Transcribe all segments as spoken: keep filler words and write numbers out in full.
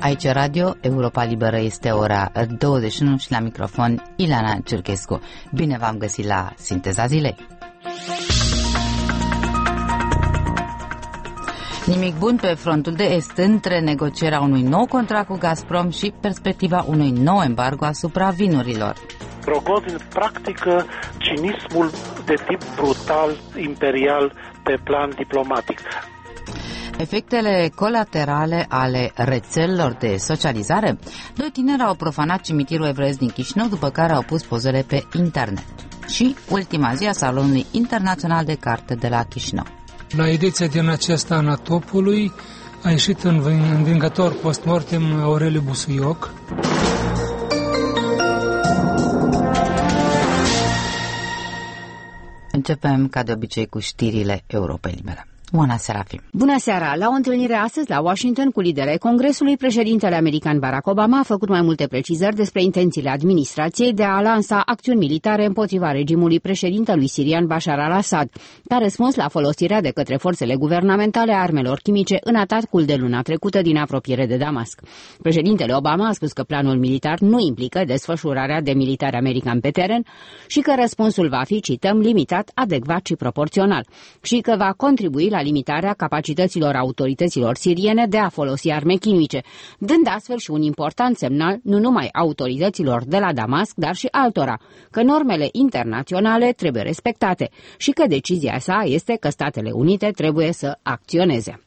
Aici Radio Europa Liberă, este ora douăzeci și unu și la microfon Ilana Ciurchescu. Bine v-am găsit la Sinteza Zilei. Nimic bun pe frontul de est între negocierea unui nou contract cu Gazprom și perspectiva unui nou embargo asupra vinurilor. Rogozin practică cinismul de tip brutal, imperial, pe plan diplomatic. Efectele colaterale ale rețelelor de socializare? Doi tineri au profanat cimitirul evreiesc din Chișinău, după care au pus pozele pe internet. Și ultima zi a Salonului Internațional de Carte de la Chișinău. La ediția din acest an a Topului a ieșit învingător post-mortem Aureliu Busuioc. Începem, ca de obicei, cu știrile Europei Libere. Bună seara, Fim. Bună seara! La o întâlnire astăzi la Washington cu liderii Congresului, președintele american Barack Obama a făcut mai multe precizări despre intențiile administrației de a lansa acțiuni militare împotriva regimului președintelui sirian Bashar al-Assad, ca răspuns la folosirea de către forțele guvernamentale a armelor chimice în atacul de luna trecută din apropiere de Damasc. Președintele Obama a spus că planul militar nu implică desfășurarea de militari americani pe teren și că răspunsul va fi, cităm, limitat, adecvat și proporțional și că va contribui la la limitarea capacităților autorităților siriene de a folosi arme chimice, dând astfel și un important semnal nu numai autorităților de la Damasc, dar și altora, că normele internaționale trebuie respectate și că decizia sa este că Statele Unite trebuie să acționeze.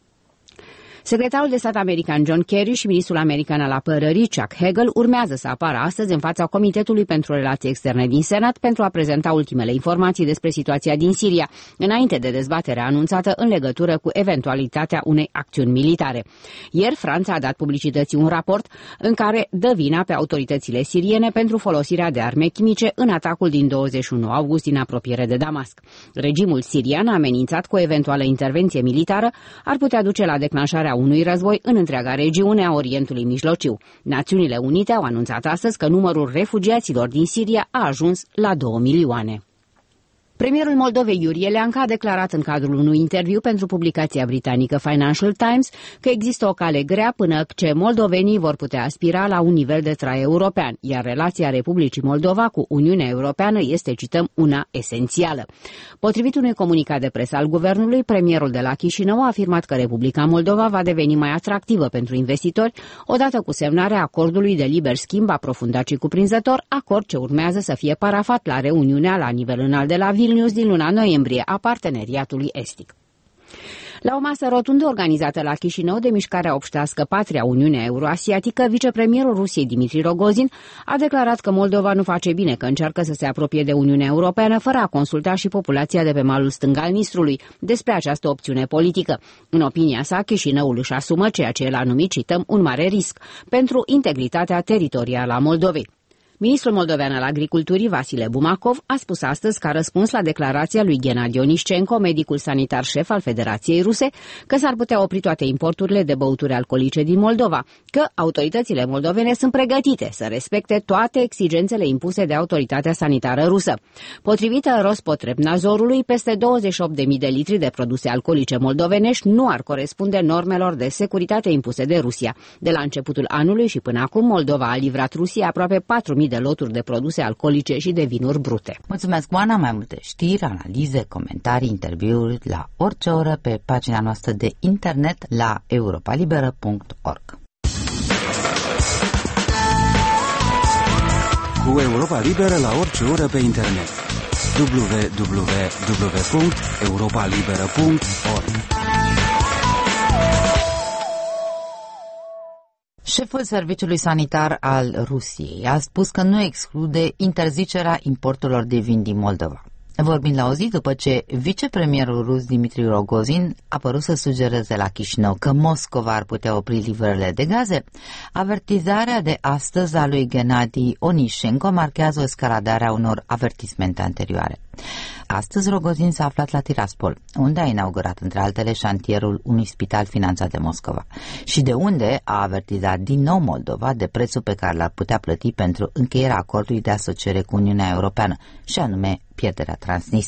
Secretarul de stat american John Kerry și ministrul american al apărării Chuck Hagel urmează să apară astăzi în fața Comitetului pentru Relații Externe din Senat pentru a prezenta ultimele informații despre situația din Siria, înainte de dezbaterea anunțată în legătură cu eventualitatea unei acțiuni militare. Ieri, Franța a dat publicității un raport în care dă vina pe autoritățile siriene pentru folosirea de arme chimice în atacul din douăzeci și unu august din apropiere de Damasc. Regimul sirian a amenințat cu o eventuală intervenție militară ar putea duce la declanșarea unui război în întreaga regiune a Orientului Mijlociu. Națiunile Unite au anunțat astăzi că numărul refugiaților din Siria a ajuns la două milioane. Premierul Moldovei Iurie Leancă a declarat în cadrul unui interviu pentru publicația britanică Financial Times că există o cale grea până ce moldovenii vor putea aspira la un nivel de trai european, iar relația Republicii Moldova cu Uniunea Europeană este, cităm, una esențială. Potrivit unui comunicat de presă al guvernului, premierul de la Chișinău a afirmat că Republica Moldova va deveni mai atractivă pentru investitori odată cu semnarea acordului de liber schimb aprofundat și cuprinzător, acord ce urmează să fie parafat la reuniunea la nivel înalt de la Vilnius din luna noiembrie a Parteneriatului Estic. La o masă rotundă organizată la Chișinău de mișcarea obștească Patria Uniunea Euroasiatică, vicepremierul Rusiei Dmitri Rogozin a declarat că Moldova nu face bine, că încearcă să se apropie de Uniunea Europeană fără a consulta și populația de pe malul stâng al Nistrului despre această opțiune politică. În opinia sa, Chișinăul își asumă ceea ce el a numit, cităm, un mare risc pentru integritatea teritorială a Moldovei. Ministrul moldovean al Agriculturii, Vasile Bumacov, a spus astăzi, ca răspuns la declarația lui Gennady Onișcenko, medicul sanitar șef al Federației Ruse, că s-ar putea opri toate importurile de băuturi alcoolice din Moldova, că autoritățile moldovene sunt pregătite să respecte toate exigențele impuse de autoritatea sanitară rusă. Potrivit Rospotrebnadzorului, peste douăzeci și opt de mii de litri de produse alcoolice moldovenești nu ar corespunde normelor de securitate impuse de Rusia. De la începutul anului și până acum, Moldova a livrat Rusiei aproape patru mii de loturi de produse alcoolice și de vinuri brute. Mulțumesc, Oana. Mai multe știri, analize, comentarii, interviuri la orice oră pe pagina noastră de internet la europalibera punct org. Cu Europa Liberă la orice oră pe internet. w w w punct europalibera punct org. Șeful Serviciului Sanitar al Rusiei a spus că nu exclude interzicerea importurilor de vin din Moldova. Vorbind la o zi după ce vicepremierul rus Dmitri Rogozin a părut să sugereze la Chișinău că Moscova ar putea opri livrările de gaze, avertizarea de astăzi a lui Gennady Onișcenko marchează o escaladare a unor avertismente anterioare. Astăzi Rogozin s-a aflat la Tiraspol, unde a inaugurat între altele șantierul unui spital finanțat de Moscova și de unde a avertizat din nou Moldova de prețul pe care l-ar putea plăti pentru încheierea acordului de asociere cu Uniunea Europeană, și anume pierderea Transnistriei.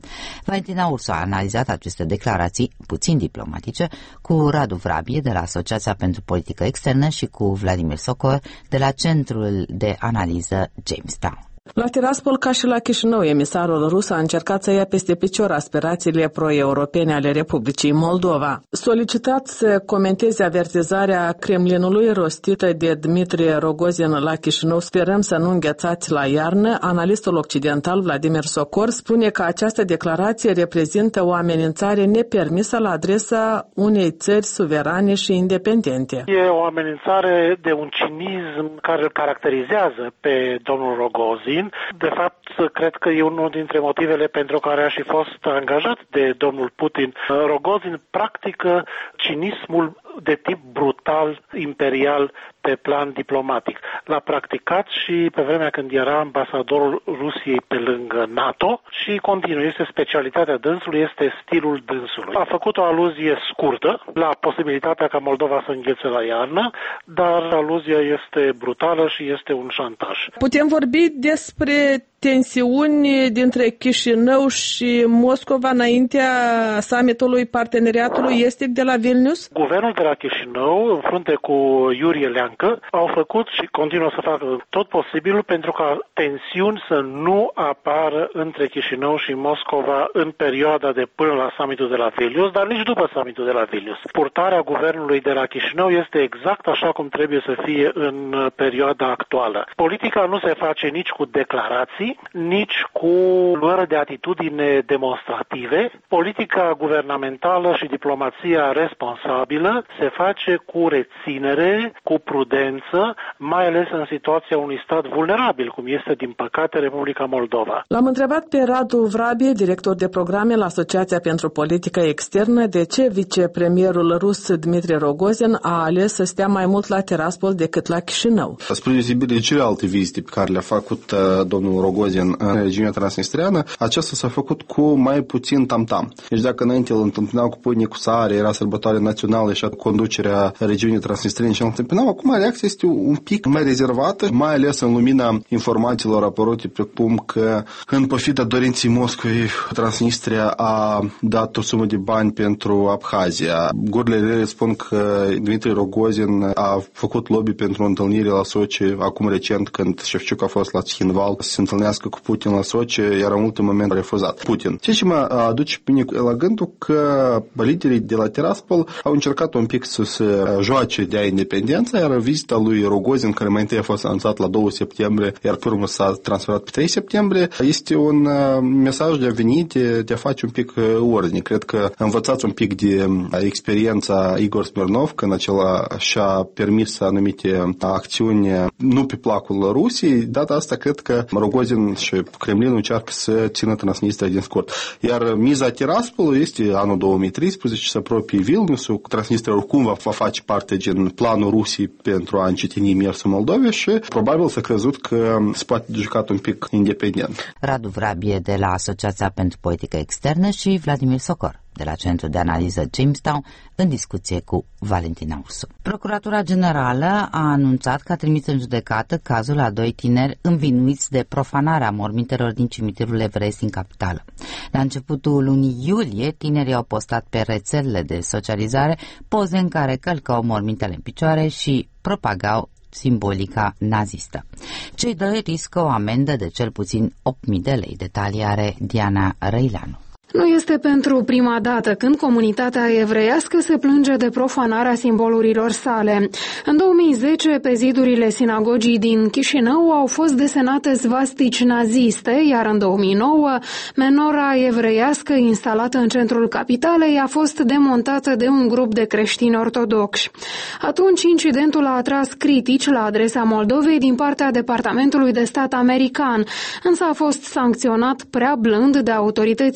Valentina Ursu a analizat aceste declarații puțin diplomatice cu Radu Vrabie de la Asociația pentru Politică Externă și cu Vladimir Socor de la Centrul de Analiză Jamestown. La Tiraspol, ca și la Chișinău, emisarul rus a încercat să ia peste picior aspirațiile pro-europene ale Republicii Moldova. Solicitat să comenteze avertizarea Kremlinului rostită de Dmitrie Rogozin la Chișinău, sperăm să nu înghețați la iarnă, analistul occidental Vladimir Socor spune că această declarație reprezintă o amenințare nepermisă la adresa unei țări suverane și independente. E o amenințare de un cinism care îl caracterizează pe domnul Rogozin. De fapt, cred că e unul dintre motivele pentru care a și fost angajat de domnul Putin. Rogozin practică cinismul de tip brutal, imperial, pe plan diplomatic. L-a practicat și pe vremea când era ambasadorul Rusiei pe lângă NATO și continuă. Este specialitatea dânsului, este stilul dânsului. A făcut o aluzie scurtă la posibilitatea ca Moldova să înghețe la iarnă, dar aluzia este brutală și este un șantaj. Putem vorbi despre tensiuni dintre Chișinău și Moscova înaintea summitului parteneriatului estic de la Vilnius? Guvernul de la Chișinău, în frunte cu Iurie Leancă, au făcut și continuă să facă tot posibilul pentru ca tensiuni să nu apară între Chișinău și Moscova în perioada de până la summitul de la Vilnius, dar nici după summitul de la Vilnius. Purtarea guvernului de la Chișinău este exact așa cum trebuie să fie în perioada actuală. Politica nu se face nici cu declarații, nici cu luări de atitudine demonstrative. Politica guvernamentală și diplomația responsabilă se face cu reținere, cu prudență, mai ales în situația unui stat vulnerabil, cum este, din păcate, Republica Moldova. L-am întrebat pe Radu Vrabie, director de programe la Asociația pentru Politică Externă, de ce vicepremierul rus Dmitrie Rogozin a ales să stea mai mult la Tiraspol decât la Chișinău. Spre deosebire de celelalte vizite pe care le-a făcut uh, domnul Rogozin în regiunea transnistreană, acesta s-a făcut cu mai puțin tam-tam. Deci dacă înainte îl întâmpinau cu pâine cu sare, era sărbătoare națională și conducerea regiunii transnistrene și îl întâmpinau, acum reacția este un pic mai rezervată, mai ales în lumina informațiilor apărute precum că în pofida dorinței Moscovei, Transnistria a dat o sumă de bani pentru Abhazia. Gurile rele spun că Dmitrie Rogozin a făcut lobby pentru o întâlnire la Sochi acum recent, când Șefciuc a fost la Țhinval să se întâlnească cu Putin la Sochi, iar în ultimul moment a refuzat Putin. Ceea ce mă aduce pe mine la gândul că liderii de la Tiraspol au încercat un pic să se joace de a independența, iar vizita lui Rogozin, care mai întâi a fost anunțat la doi septembrie, iar pe urmă s-a transferat pe trei septembrie, este un mesaj de a veni, de, de a face un pic ordine. Cred că învățați un pic de experiența Igor Smirnov, când acela și-a permis anumite acțiuni nu pe placul Rusiei. Data asta cred că Rogozin și Kremlinul încearcă să țină Transnistria din scurt. Iar miza Tiraspolului este anul două mii treisprezece, să apropie Vilniusul. Transnistria oricum va face parte din planul Rusiei pentru a încetini mersul Moldovei și probabil s-a crezut că se poate juca un pic independent. Radu Vrabie de la Asociația pentru Politică Externă și Vladimir Socor de la Centrul de Analiză Jamestown în discuție cu Valentina Ursu. Procuratura Generală a anunțat că a trimis în judecată cazul a doi tineri învinuiți de profanarea mormintelor din cimitirul evreiesc din capitală. La începutul lunii iulie, tinerii au postat pe rețelele de socializare poze în care călcau mormintele în picioare și propagau simbolica nazistă. Cei doi riscă o amendă de cel puțin opt mii de lei. Detalii are Diana Răileanu. Nu este pentru prima dată când comunitatea evreiască se plânge de profanarea simbolurilor sale. În două mii zece, pe zidurile sinagogii din Chișinău au fost desenate svastici naziste, iar în două mii nouă, menora evreiască instalată în centrul capitalei a fost demontată de un grup de creștini ortodoxi. Atunci, incidentul a atras critici la adresa Moldovei din partea Departamentului de Stat american, însă a fost sancționat prea blând de autoritățile locale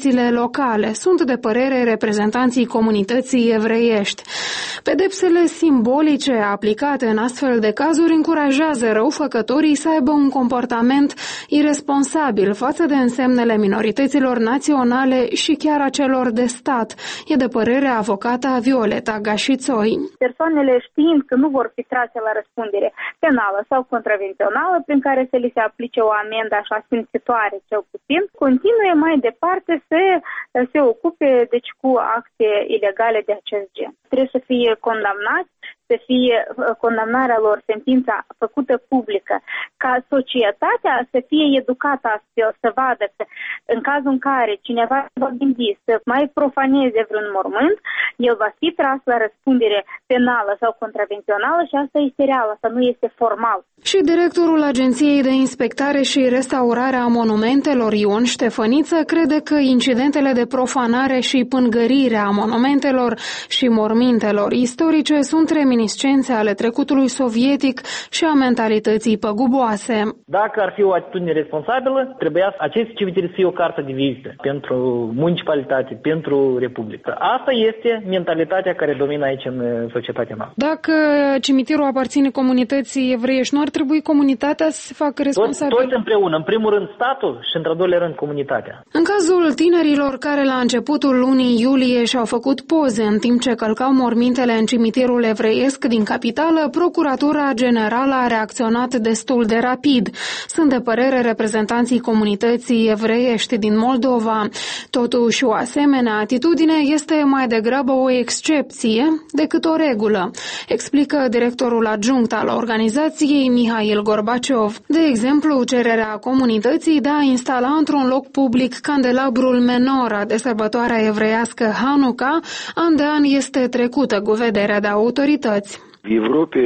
locale, sunt de părere reprezentanții comunității evreiești. Pedepsele simbolice aplicate în astfel de cazuri încurajează răufăcătorii să aibă un comportament iresponsabil față de însemnele minorităților naționale și chiar a celor de stat, e de părere avocata Violeta Gașițoi. Persoanele, știind că nu vor fi trase la răspundere penală sau contravențională prin care să li se aplice o amendă așa simțitoare cel puțin, continuă mai departe să se ocupe deci cu acte ilegale de acest gen. Trebuie să fie condamnați, să fie condamnarea lor, sentința făcută publică, ca societatea să fie educată astfel, să vadă că în cazul în care cineva va gândi să mai profaneze vreun mormânt, el va fi tras la răspundere penală sau contravențională și asta este real, asta nu este formal. Și directorul Agenției de Inspectare și Restaurare a Monumentelor, Ion Ștefăniță, crede că incidentele de profanare și pângărire a monumentelor și mormintelor istorice sunt reminiscențe ale trecutului sovietic și a mentalității păguboase. Dacă ar fi o atitudine responsabilă, trebuia acest cimitir să fie o cartă de vizită pentru municipalitate, pentru Republică. Asta este mentalitatea care domină aici în societatea noastră. Dacă cimitirul aparține comunității evreiești, nu ar trebui comunitatea să se facă responsabilă? Toți împreună, în primul rând statul și într-al doilea rând comunitatea. În cazul tinerilor care la începutul lunii iulie și-au făcut poze în timp ce călcau mormintele în cimitirul evreiesc din capitală, Procuratura Generală a reacționat destul de rapid. Sunt de părere reprezentanții comunității evreiești din Moldova. Totuși, o asemenea atitudine este mai degrabă o excepție decât o regulă, explică directorul adjunct al organizației Mihail Gorbaciov. De exemplu, cererea comunității de a instala într-un loc public candelabrul Menora de sărbătoarea evreiască Hanuca, an de an este trecută cu vederea de autorități. В Европе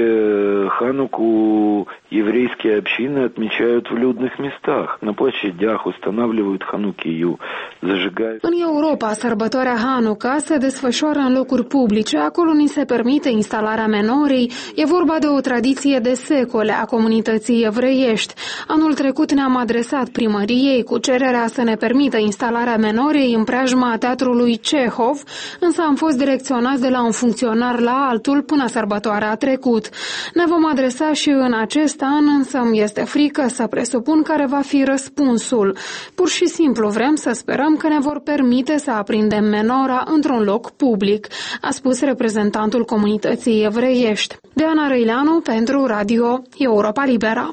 Хануку еврейские общины отмечают в людных местах. На площадях устанавливают ханукию, зажигают. În Europa, sărbătoarea Hanuca se desfășoară în locuri publice, acolo ni se permite instalarea menorii. E vorba de o tradiție de secole a comunității evreiești. Anul trecut ne-am adresat primăriei cu cererea să ne permită instalarea menorii în preajma teatrului Cehov, însă am fost direcționați de la un funcționar la altul până sărbătoarea a trecut. Ne vom adresa și în acest an, însă îmi este frică să presupun care va fi răspunsul. Pur și simplu vrem să sperăm că ne vor permite să aprindem menora într-un loc public, a spus reprezentantul comunității evreiești. Diana Răileanu pentru Radio Europa Liberă.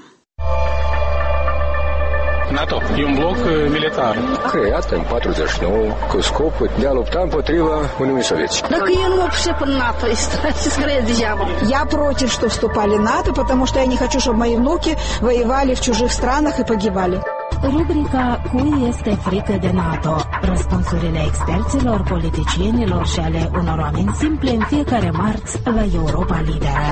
NATO e un bloc militar creat în patruzeci și nouă cu scopul de a lupta împotriva Uniunii Sovietice. Так я не вообще по НАТО, скорее дьявол. Я против, что вступали в НАТО, потому что я не хочу, чтобы мои внуки воевали в чужих странах и погибали. Rubrica Cui este frică de NATO? Răspunsurile experților, politicienilor și ale unor oameni simple în fiecare marți la Europa Liberă.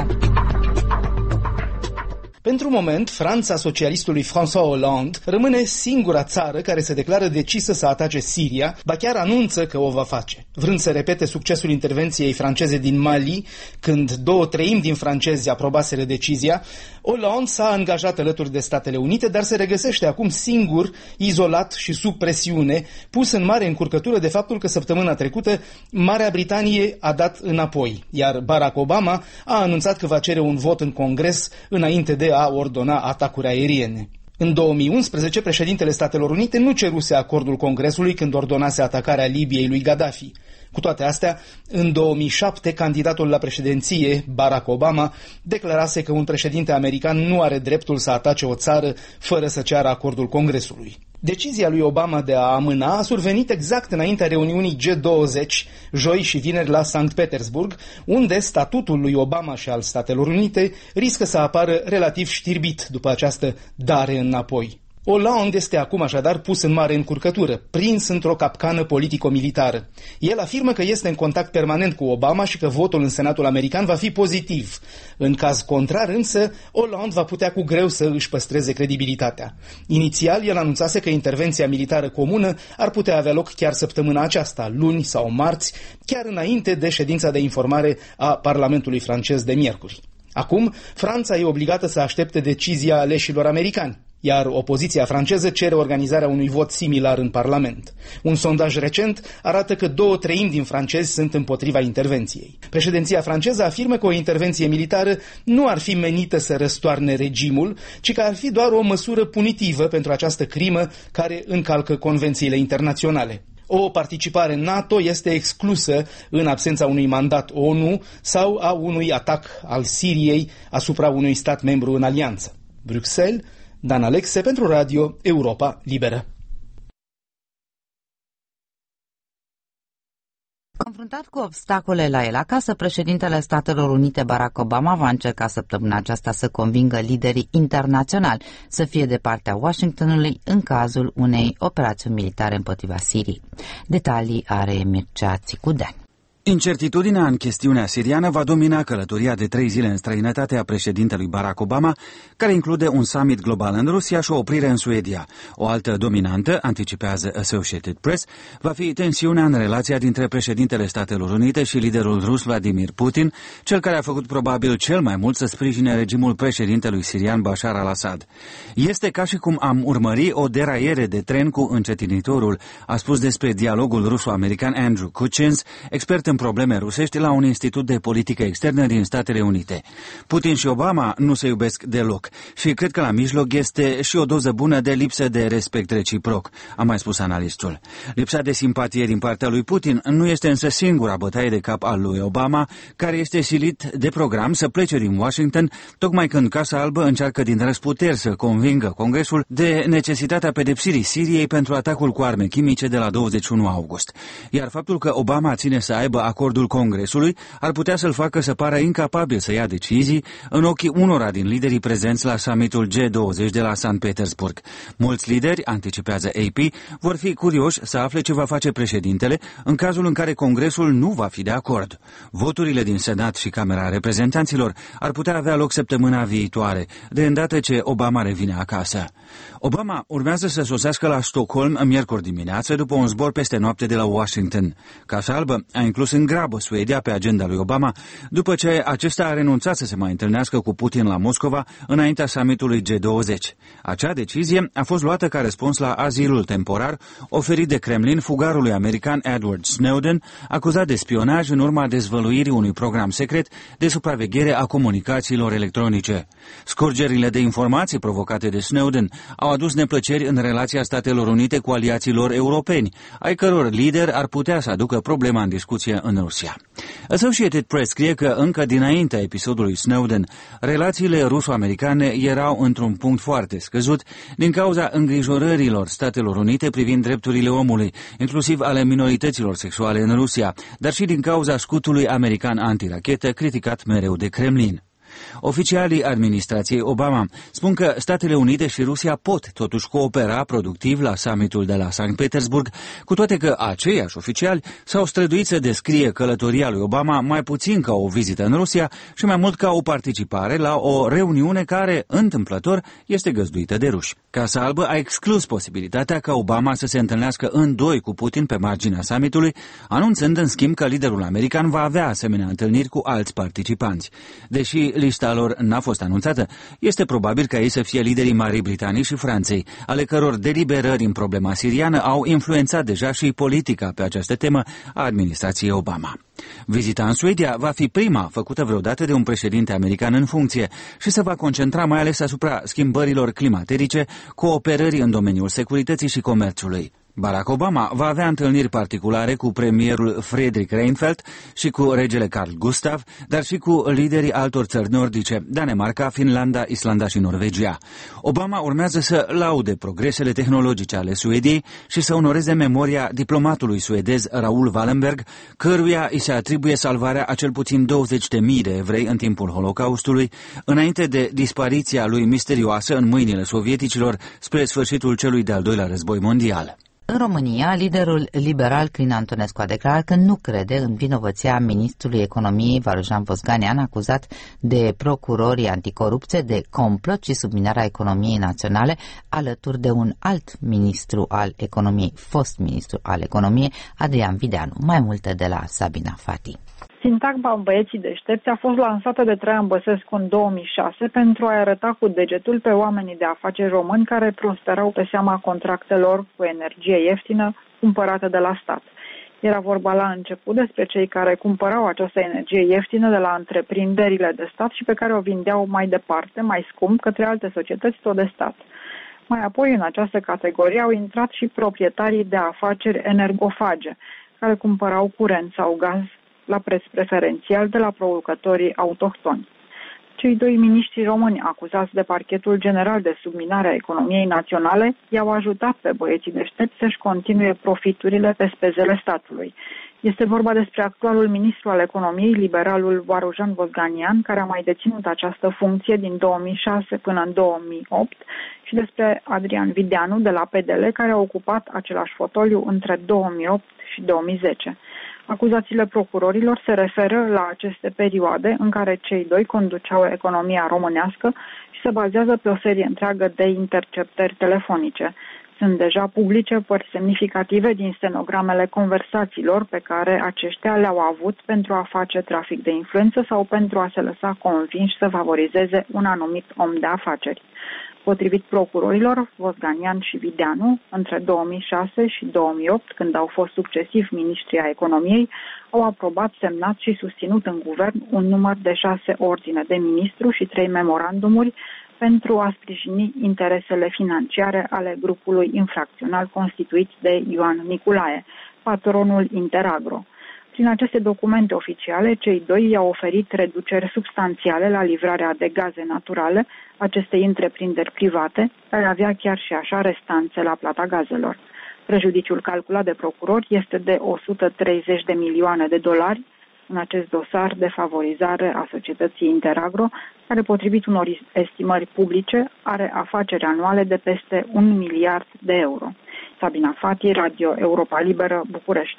Pentru moment, Franța socialistului François Hollande rămâne singura țară care se declară decisă să atace Siria, ba chiar anunță că o va face. Vrând să repete succesul intervenției franceze din Mali, când două treimi din francezi aprobaseră decizia, Hollande s-a angajat alături de Statele Unite, dar se regăsește acum singur, izolat și sub presiune, pus în mare încurcătură de faptul că săptămâna trecută Marea Britanie a dat înapoi, iar Barack Obama a anunțat că va cere un vot în Congres înainte de a ordona atacuri aeriene. În două mii unsprezece, președintele Statelor Unite nu ceruse acordul Congresului când ordonase atacarea Libiei lui Gaddafi. Cu toate astea, în două mii șapte, candidatul la președinție, Barack Obama, declarase că un președinte american nu are dreptul să atace o țară fără să ceară acordul Congresului. Decizia lui Obama de a amâna a survenit exact înaintea reuniunii G douăzeci, joi și vineri la Sankt Petersburg, unde statutul lui Obama și al Statelor Unite riscă să apară relativ știrbit după această dare înapoi. Hollande este acum așadar pus în mare încurcătură, prins într-o capcană politico-militară. El afirmă că este în contact permanent cu Obama și că votul în Senatul American va fi pozitiv. În caz contrar însă, Hollande va putea cu greu să își păstreze credibilitatea. Inițial, el anunțase că intervenția militară comună ar putea avea loc chiar săptămâna aceasta, luni sau marți, chiar înainte de ședința de informare a Parlamentului francez de miercuri. Acum, Franța e obligată să aștepte decizia aleșilor americani. iar opoziția franceză cere organizarea unui vot similar în Parlament. Un sondaj recent arată că două treimi din francezi sunt împotriva intervenției. Președinția franceză afirmă că o intervenție militară nu ar fi menită să răstoarne regimul, ci că ar fi doar o măsură punitivă pentru această crimă care încalcă convențiile internaționale. O participare NATO este exclusă în absența unui mandat ONU sau a unui atac al Siriei asupra unui stat membru în alianță. Bruxelles, Dan Alexe pentru Radio Europa Liberă. Confruntat cu obstacole la el acasă, președintele Statelor Unite Barack Obama va încerca săptămâna aceasta să convingă liderii internaționali să fie de partea Washingtonului în cazul unei operațiuni militare împotriva Siriei. Detalii are Mircea Țicudean. Incertitudinea în chestiunea siriană va domina călătoria de trei zile în străinătate a președintelui Barack Obama, care include un summit global în Rusia și o oprire în Suedia. O altă dominantă, anticipează Associated Press, va fi tensiunea în relația dintre președintele Statelor Unite și liderul rus Vladimir Putin, cel care a făcut probabil cel mai mult să sprijine regimul președintelui sirian Bashar al-Assad. Este ca și cum am urmări o deraiere de tren cu încetinitorul, a spus despre dialogul ruso-american Andrew Kuchins, expert în probleme rusești la un institut de politică externă din Statele Unite. Putin și Obama nu se iubesc deloc și cred că la mijloc este și o doză bună de lipsă de respect reciproc, a mai spus analistul. Lipsa de simpatie din partea lui Putin nu este însă singura bătaie de cap al lui Obama, care este silit de program să plece din Washington, tocmai când Casa Albă încearcă din răsputeri să convingă Congresul de necesitatea pedepsirii Siriei pentru atacul cu arme chimice de la douăzeci și unu august. Iar faptul că Obama ține să aibă acordul Congresului ar putea să-l facă să pară incapabil să ia decizii în ochii unora din liderii prezenți la summitul G douăzeci de la Sankt Petersburg. Mulți lideri, anticipează A P, vor fi curioși să afle ce va face președintele în cazul în care Congresul nu va fi de acord. Voturile din Senat și Camera Reprezentanților ar putea avea loc săptămâna viitoare, de îndată ce Obama revine acasă. Obama urmează să sosească la Stockholm miercuri dimineață după un zbor peste noapte de la Washington. Casa Albă a inclus în grabă Suedia pe agenda lui Obama, după ce acesta a renunțat să se mai întâlnească cu Putin la Moscova înaintea summitului G douăzeci. Acea decizie a fost luată ca răspuns la azilul temporar oferit de Kremlin fugarului american Edward Snowden, acuzat de spionaj în urma dezvăluirii unui program secret de supraveghere a comunicațiilor electronice. Scurgerile de informații provocate de Snowden au adus neplăceri în relația Statelor Unite cu aliații lor europeni, ai căror lideri ar putea să aducă problema în discuție în Rusia. Associated Press scrie că încă dinaintea episodului Snowden, relațiile ruso-americane erau într-un punct foarte scăzut din cauza îngrijorărilor Statelor Unite privind drepturile omului, inclusiv ale minorităților sexuale în Rusia, dar și din cauza scutului american antirachetă criticat mereu de Kremlin. Oficialii administrației Obama spun că Statele Unite și Rusia pot totuși coopera productiv la summitul de la Sankt Petersburg, cu toate că aceiași oficiali s-au străduit să descrie călătoria lui Obama mai puțin ca o vizită în Rusia și mai mult ca o participare la o reuniune care, întâmplător, este găzduită de ruși. Casa Albă a exclus posibilitatea ca Obama să se întâlnească în doi cu Putin pe marginea summitului, anunțând în schimb că liderul american va avea asemenea întâlniri cu alți participanți. Deși lista lor n-a fost anunțată, este probabil ca ei să fie liderii Marii Britanii și Franței, ale căror deliberări în problema siriană au influențat deja și politica pe această temă a administrației Obama. Vizita în Suedia va fi prima făcută vreodată de un președinte american în funcție și se va concentra mai ales asupra schimbărilor climaterice, cooperării în domeniul securității și comerțului. Barack Obama va avea întâlniri particulare cu premierul Friedrich Reinfeldt și cu regele Carl Gustaf, dar și cu liderii altor țări nordice, Danemarca, Finlanda, Islanda și Norvegia. Obama urmează să laude progresele tehnologice ale Suediei și să onoreze memoria diplomatului suedez Raoul Wallenberg, căruia îi se atribuie salvarea a cel puțin douăzeci de mii de evrei în timpul Holocaustului, înainte de dispariția lui misterioasă în mâinile sovieticilor spre sfârșitul celui de-al doilea război mondial. În România, liderul liberal Crin Antonescu a declarat că nu crede în vinovăția ministrului economiei Varujan Vosganian, acuzat de procurorii anticorupție de complot și subminarea economiei naționale, alături de un alt ministru al economiei, fost ministru al economiei, Adrian Videanu. Mai multe de la Sabina Fati. Sintagma Băieții deștepți a fost lansată de Traian Băsescu în două mii șase pentru a arăta cu degetul pe oamenii de afaceri români care prosperau pe seama contractelor cu energie ieftină cumpărată de la stat. Era vorba la început despre cei care cumpărau această energie ieftină de la întreprinderile de stat și pe care o vindeau mai departe, mai scump, către alte societăți tot de stat. Mai apoi, în această categorie au intrat și proprietarii de afaceri energofage, care cumpărau curent sau gaz la preț preferențial de la producătorii autohtoni. Cei doi miniștri români acuzați de Parchetul General de subminare a economiei naționale i-au ajutat pe băieții deștepți să-și continue profiturile pe spezele statului. Este vorba despre actualul ministru al economiei, liberalul Varujan Vosganian, care a mai deținut această funcție din două mii șase până în două mii opt, și despre Adrian Videanu de la P D L, care a ocupat același fotoliu între două mii opt și două mii zece. Acuzațiile procurorilor se referă la aceste perioade în care cei doi conduceau economia românească și se bazează pe o serie întreagă de interceptări telefonice. Sunt deja publice părți semnificative din stenogramele conversațiilor pe care aceștia le-au avut pentru a face trafic de influență sau pentru a se lăsa convinși să favorizeze un anumit om de afaceri. Potrivit procurorilor, Vosganian și Videanu, între două mii șase și două mii opt, când au fost succesiv miniștri ai economiei, au aprobat, semnat și susținut în guvern un număr de șase ordine de ministru și trei memorandumuri pentru a sprijini interesele financiare ale grupului infracțional constituit de Ioan Niculae, patronul Interagro. Prin aceste documente oficiale, cei doi i-au oferit reduceri substanțiale la livrarea de gaze naturale acestei întreprinderi private, care avea chiar și așa restanțe la plata gazelor. Prejudiciul calculat de procurori este de o sută treizeci de milioane de dolari în acest dosar de favorizare a societății Interagro, care, potrivit unor estimări publice, are afaceri anuale de peste un miliard de euro. Sabina Fati, Radio Europa Liberă, București.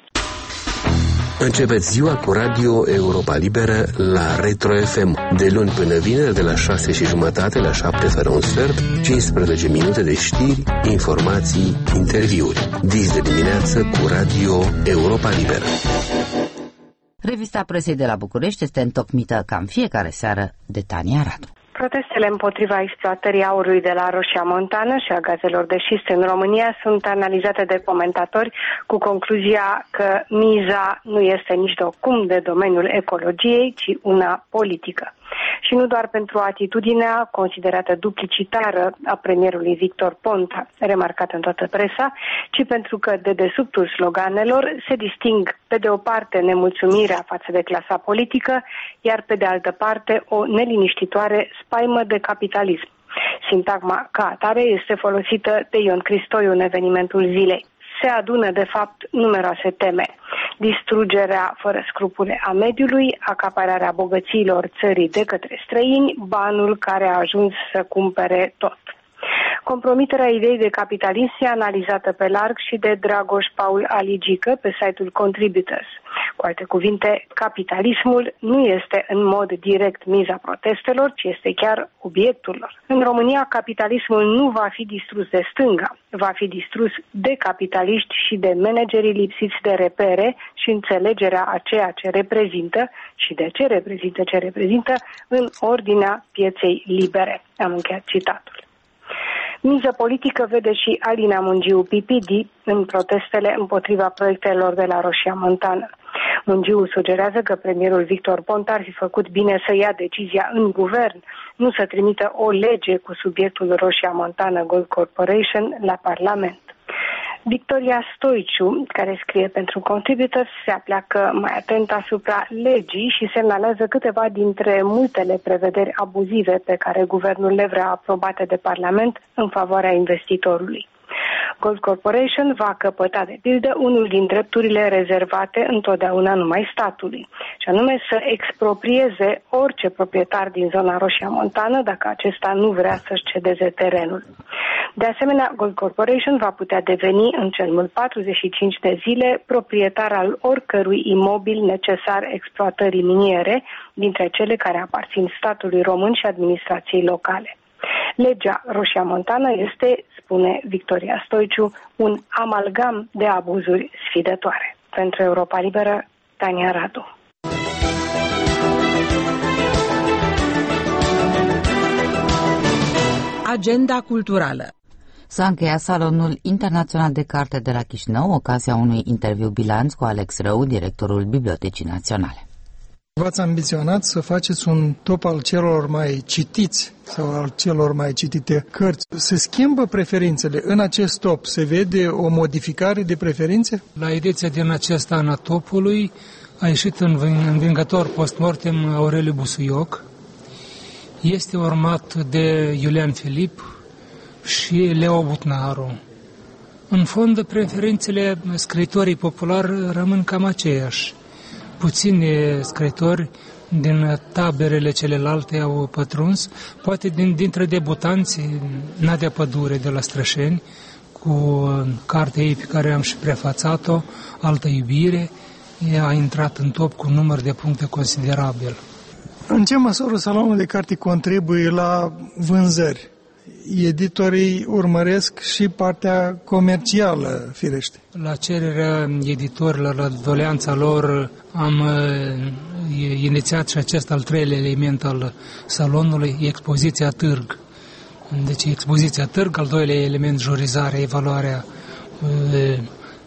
Începeți ziua cu Radio Europa Liberă la Retro F M, de luni până vineri, de la șase și jumătate la șapte fără un sfert, cincisprezece minute de știri, informații, interviuri. Dis de dimineață cu Radio Europa Liberă. Revista presei de la București este întocmită cam fiecare seară de Tania Radu. Protestele împotriva exploatării aurului de la Roșia Montană și a gazelor de șist în România sunt analizate de comentatori cu concluzia că miza nu este nici de cum de domeniul ecologiei, ci una politică. Și nu doar pentru atitudinea considerată duplicitară a premierului Victor Ponta, remarcată în toată presa, ci pentru că de dedesubtul sloganelor se disting pe de o parte nemulțumirea față de clasa politică, iar pe de altă parte o neliniștitoare spaimă de capitalism. Sintagma ca atare este folosită de Ion Cristoiu în evenimentul zilei. Se adună, de fapt, numeroase teme. Distrugerea fără scrupule a mediului, acapararea bogățiilor țării de către străini, banul care a ajuns să cumpere tot. Compromiterea ideii de capitalism e analizată pe larg și de Dragoș Paul Aligică pe site-ul Contributors. Cu alte cuvinte, capitalismul nu este în mod direct miza protestelor, ci este chiar obiectul lor. În România, capitalismul nu va fi distrus de stânga, va fi distrus de capitaliști și de managerii lipsiți de repere și înțelegerea a ceea ce reprezintă și de ce reprezintă ce reprezintă în ordinea pieței libere. Am încheiat citatul. Miză politică vede și Alina Mungiu P P D în protestele împotriva proiectelor de la Roșia Montană. Mungiu sugerează că premierul Victor Ponta ar fi făcut bine să ia decizia în guvern, nu să trimită o lege cu subiectul Roșia Montană Gold Corporation la Parlament. Victoria Stoiciu, care scrie pentru Contributors, se apleacă mai atent asupra legii și semnalează câteva dintre multele prevederi abuzive pe care guvernul le vrea aprobate de Parlament în favoarea investitorului. Gold Corporation va căpăta, de pildă, unul din drepturile rezervate întotdeauna numai statului, și anume să exproprieze orice proprietar din zona Roșia Montană dacă acesta nu vrea să-și cedeze terenul. De asemenea, Gold Corporation va putea deveni în cel mult patruzeci și cinci de zile proprietar al oricărui imobil necesar exploatării miniere dintre cele care aparțin statului român și administrației locale. Legea Roșia Montană este, spune Victoria Stoiciu, un amalgam de abuzuri sfidătoare. Pentru Europa Liberă, Tania Radu. Agenda culturală. S-a încheiat Salonul Internațional de Carte de la Chișinău, ocazia unui interviu bilanț cu Alex Rău, directorul Bibliotecii Naționale. V-ați ambiționat să faceți un top al celor mai citiți sau al celor mai citite cărți. Se schimbă preferințele? În acest top se vede o modificare de preferințe? La ediția din acest an a topului a ieșit învingător post-mortem Aureliu Busuioc. Este urmat de Iulian Filip și Leo Butnaru. În fond, preferințele scriitorii populari rămân cam aceiași. Puțini scriitori din taberele celelalte au pătruns, poate din, dintre debutanți, Nadia Pădure de la Strășeni, cu cartea ei pe care am și prefațat-o, Altă iubire, ea a intrat în top cu un număr de puncte considerabil. În ce măsură Salonul de Carte contribuie la vânzări? Editorii urmăresc și partea comercială, firește. La cererea editorilor, la doleanța lor, am uh, inițiat și acest al treilea element al salonului, expoziția târg. Deci expoziția târg, al doilea element, jurizarea, evaluarea uh,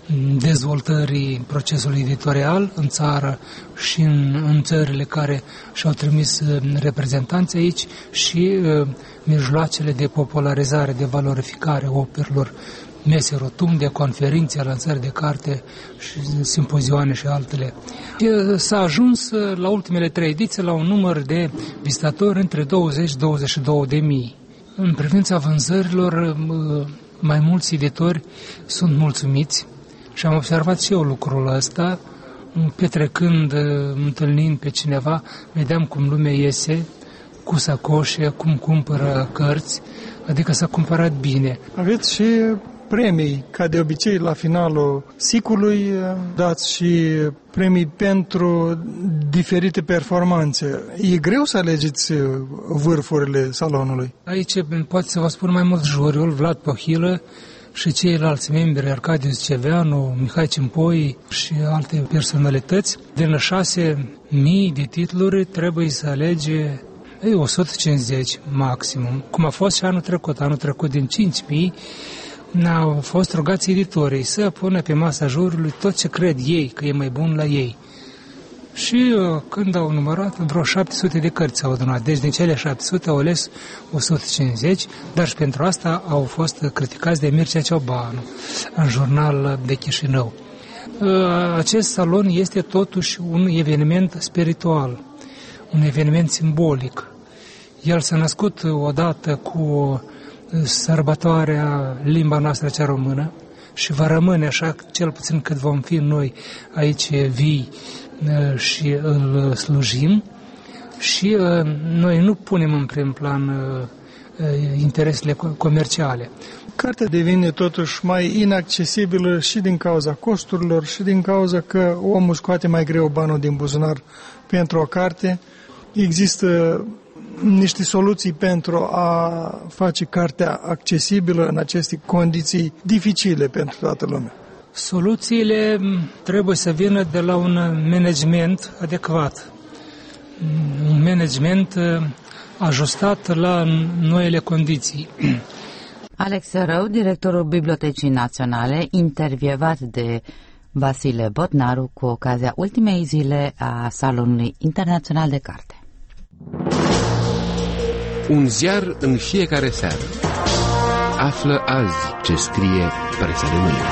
dezvoltării procesului editorial în țară și în, în țările care și-au trimis reprezentanți aici și uh, mijloacele de popularizare, de valorificare operelor, mese rotunde, conferințe, lansări de carte, și simpozioane și altele. S-a ajuns la ultimele trei ediții la un număr de vizitatori între douăzeci și douăzeci și două de mii. În privința vânzărilor, mai mulți editori sunt mulțumiți și am observat și eu lucrul ăsta, petrecând, întâlnind pe cineva, vedeam cum lumea iese cu sacoșe, cum cumpără cărți, adică s-a cumpărat bine. Aveți și premii, ca de obicei la finalul ciclului, dați și premii pentru diferite performanțe. E greu să alegeți vârfurile salonului? Aici poate să vă spun mai mult juriul, Vlad Pohilă și ceilalți membri, Arcadius Ceveanu, Mihai Cimpoi și alte personalități. Din șase mii de titluri trebuie să alege ei, o sută cincizeci maximum, cum a fost și anul trecut. Anul trecut din cinci mii au fost rugați editorii să pună pe masa juriului tot ce cred ei că e mai bun la ei. Și uh, când au numărat, vreo șapte sute de cărți au adunat. Deci din cele șapte sute au ales o sută cincizeci, dar și pentru asta au fost criticați de Mircea Ciobanu în Jurnal de Chișinău. Uh, acest salon este totuși un eveniment spiritual, un eveniment simbolic. El s-a născut odată cu sărbătoarea limba noastră cea română și va rămâne așa, cel puțin cât vom fi noi aici vii și îl slujim. Și noi nu punem în prim plan interesele comerciale. Cartea devine totuși mai inaccesibilă și din cauza costurilor și din cauza că omul scoate mai greu banul din buzunar pentru o carte. Există niște soluții pentru a face cartea accesibilă în aceste condiții dificile pentru toată lumea. Soluțiile trebuie să vină de la un management adecvat, un management ajustat la noile condiții. Alex Rău, directorul Bibliotecii Naționale, intervievat de Vasile Botnaru cu ocazia ultimei zile a Salonului Internațional de Carte. Un ziar în fiecare seară. Află azi ce scrie presa de mâine.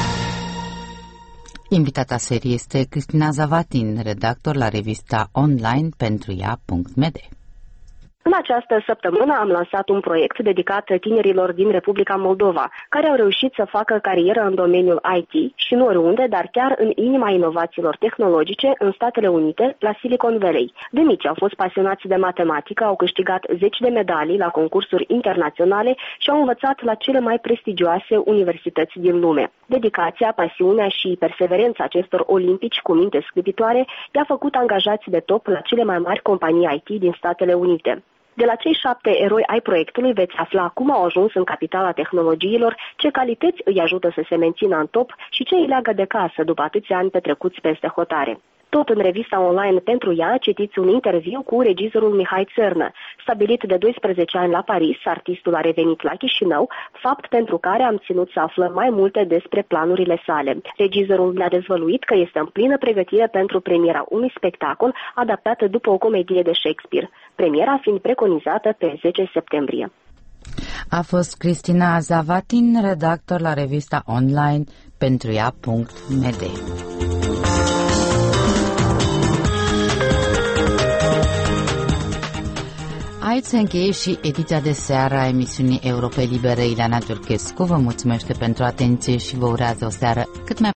Invitata serie este Cristina Zavatin, redactor la revista online pentru ea punct m d. În această săptămână am lansat un proiect dedicat tinerilor din Republica Moldova, care au reușit să facă carieră în domeniul I T și nu oriunde, dar chiar în inima inovațiilor tehnologice în Statele Unite, la Silicon Valley. De mici au fost pasionați de matematică, au câștigat zeci de medalii la concursuri internaționale și au învățat la cele mai prestigioase universități din lume. Dedicația, pasiunea și perseverența acestor olimpici cu minte sclipitoare i-a făcut angajați de top la cele mai mari companii I T din Statele Unite. De la cei șapte eroi ai proiectului veți afla cum au ajuns în capitala tehnologiilor, ce calități îi ajută să se mențină în top și ce îi leagă de casă după atâția ani petrecuți peste hotare. Tot în revista online Pentru ea citiți un interviu cu regizorul Mihai Țărnă. Stabilit de doisprezece ani la Paris, artistul a revenit la Chișinău, fapt pentru care am ținut să aflăm mai multe despre planurile sale. Regizorul ne-a dezvăluit că este în plină pregătire pentru premiera unui spectacol adaptat după o comedie de Shakespeare, premiera fiind preconizată pe zece septembrie. A fost Cristina Zavatin, redactor la revista online pentru ea punct m d. Aici se încheie și ediția de seară a emisiunii Europe Libere. Ileana Turchescu vă mulțumește pentru atenție și vă urează o seară cât mai